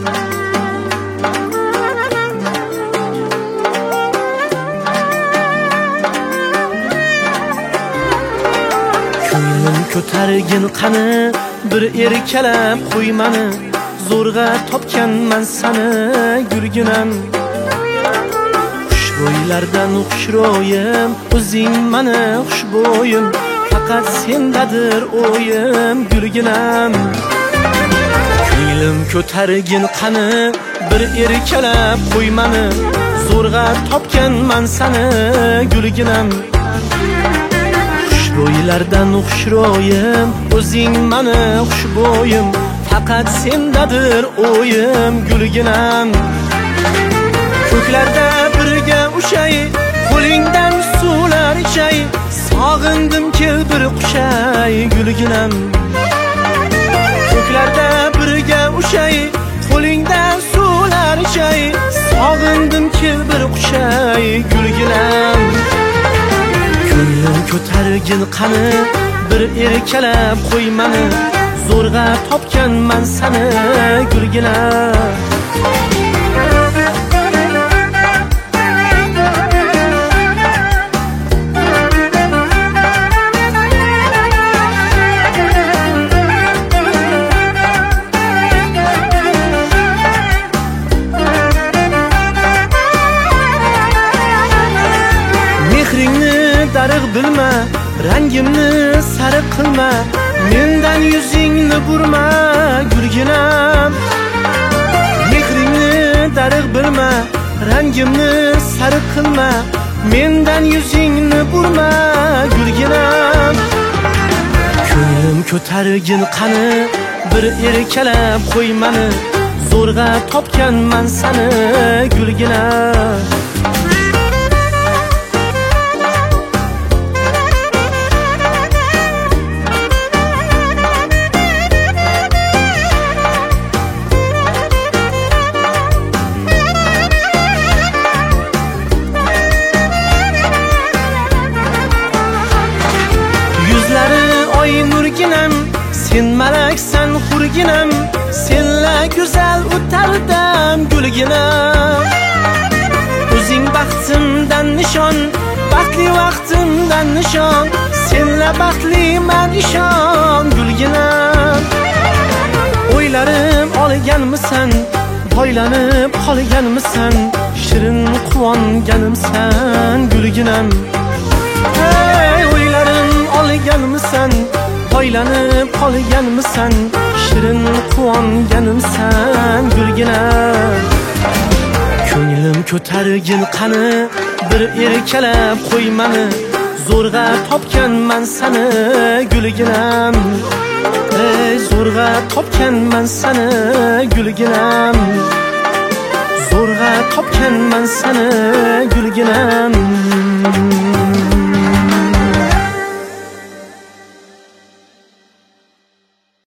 Ko'nglim ko'targin qani bir erkalab qo'ymani, zo'rg'a topganman sani gulginam. Xushbo'ylardan xushro'yim, o'zing mani xushbo'yim, faqat sendadir o'yim gulginam. Ko'nglim ko'targin qani bir erkalab qo'ymani, zo'rg'a topganman sani gulginam. Xushbo'ylardan xushro'yim, o'zing mani xushbo'yim, faqat sendadir o'yim gulginam. Ko'klarda birga ushay, qo'lingdan suvlar ichay, sog'indim kel bir qushay gulginam. Ko'klarda birga ushay, qo'lingdan suvlar ichay, sog'indim kel bir qushay gulginam. Ko'nglim ko'targin qani bir erkalab qo'ymani, zo'rg'a topganman sani gulginam. Mehringni dariq bilma, rangimni sariq qilma, mendan yuzingni burma gulginam. Mehringni dariq bilma, rangimni sariq qilma, mendan yuzingni burma gulginam. Ko'nglim ko'targin qani bir erkalab qo'ymani, zo'rg'a topganman sani gulginam. Nurginam, sen malaksan hurginam, senla go'zal o'tardim gulginam. O'zing baxtimdan nishon, baxtli vaqtimdan nishon, senla baxtliman ishon gulginam. O'ylarim olganmisan, boylanib qolganmisan, shirin quvonganimsan gulginam. Hey, o'ylarim olganmisan, boylanib qolganmisan, shirin quvonganimsan gulginam. Ko'nglim ko'targin qani bir erkalab qo'ymani, zo'rg'a topganman sani gulginam. Ey, zo'rg'a topganman sani gulginam, zo'rg'a topganman sani gulginam.